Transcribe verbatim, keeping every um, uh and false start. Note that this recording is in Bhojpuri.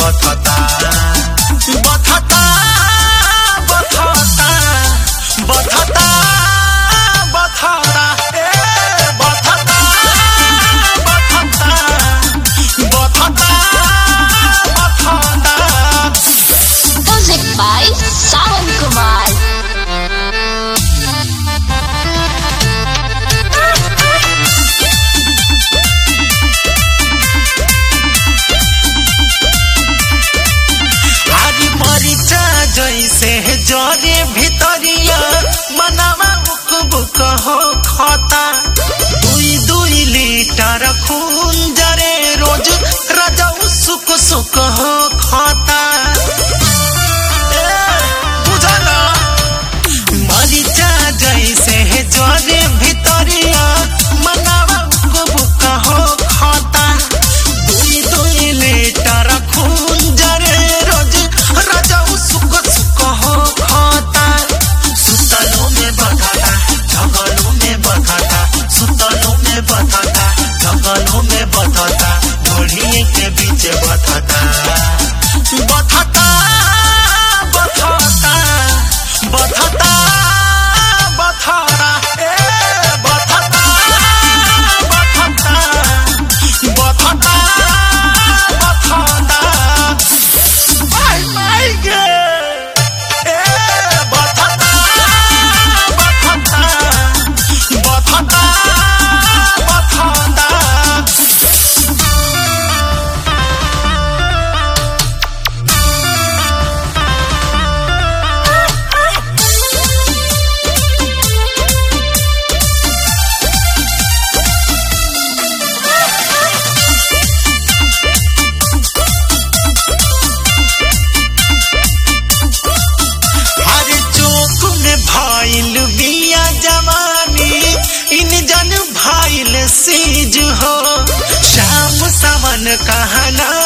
बथता बथता बथता बथता बथता ए बथता बथता बथता बथता। Music by Sawan Kumar. जैसे जरे भितरिया मनवा बुक बुक हो खाता दुई दुई लीटर खून जरे रोज रजऊ सुख सुख हो खाता बुझला मरीचा जैसे जरे भितरिया मनवा बुक बुक हो खाता दुई दुई लीटर खून जरे रोज रजऊ सुख सुख हो खाता सुतलों में बथता जगलों में बथता सुतलों में बथता जगलों में बथता ढोलिए के बीच बथता बथता बथता बथता बथता ए बथता बथता बथता बथता माय माय गे ए बथता बथता बथता बथता। अरे चौक में भाईल बिया जवानी इन जन भाईल सीज हो श्याम सावन कहना